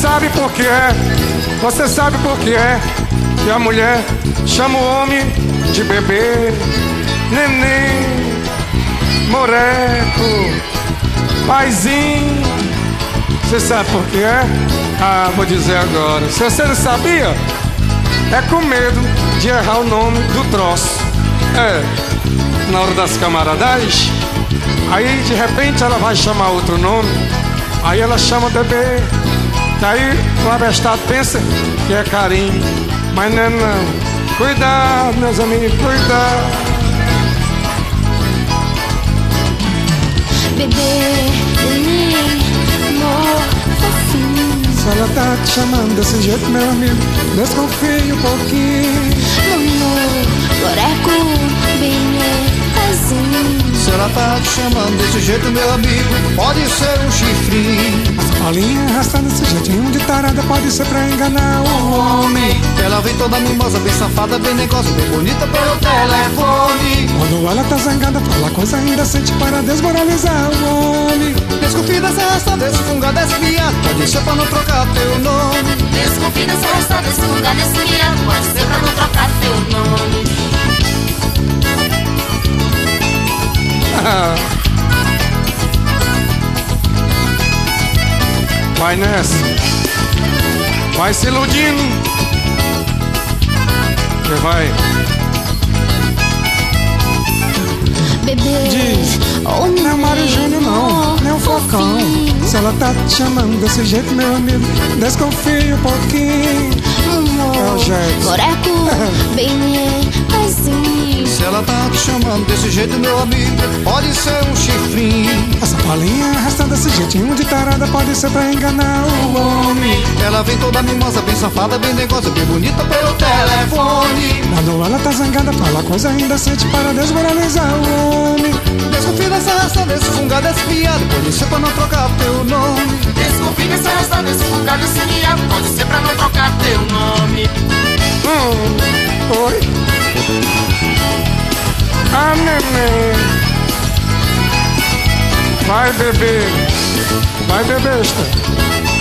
sabe por que é? Você sabe por que é que a mulher chama o homem de bebê, neném, moreco, paizinho? Você sabe por que é? Ah, vou dizer agora. Se você não sabia, é com medo de errar o nome do troço. Na hora das camaradagem, aí de repente ela vai chamar outro nome, aí ela chama bebê. Aí o abestado pensa que é carinho, mas não é não. Cuidado, meus amigos, cuidado. Bebê, neném, amor, fofinho. Se ela tá te chamando desse jeito, meu amigo, desconfie um pouquinho. Amor, boneco, bem pezinho. Se ela tá te chamando desse jeito, meu amigo, pode ser um chifrinho. Essa bolinha arrastando desse jeitinho de tarada pode ser pra enganar o homem. Ela vem toda mimosa, bem safada, bem negócio, bem bonita pelo telefone. Quando ela tá zangada, fala coisa indecente para desmoralizar o homem. Desconfie dessa raça, desse fungado, desse viado, pode ser pra não trocar teu nome. Desconfie dessa raça, desse fungado, desse viado, pode ser pra não trocar teu nome. Vai nessa, vai se iludindo. Você vai. Bebê, Diz, oh, não é o Mário Júnior não, não é o Falcão. Se ela tá te chamando desse jeito, meu amigo, desconfie um pouquinho. Amor, Jackson. boneco, bem pezinho. Se ela tá te chamando desse jeito, meu amigo, pode ser um chifrinho. Essa bolinha arrastando desse jeitinho de tarada pode ser pra enganar o homem. Ela vem toda mimosa, bem safada, bem negócio, bem bonita pelo telefone. Quando ela tá zangada, fala coisa indecente para desmoralizar o homem. Desconfie dessa raça, desse fungado, desse viado, pode ser pra não trocar teu nome. Desconfie dessa raça, desse fungado, desse viado, pode ser pra não trocar teu nome. Oi? Ah, neném. Vai beber, vai beber, besta.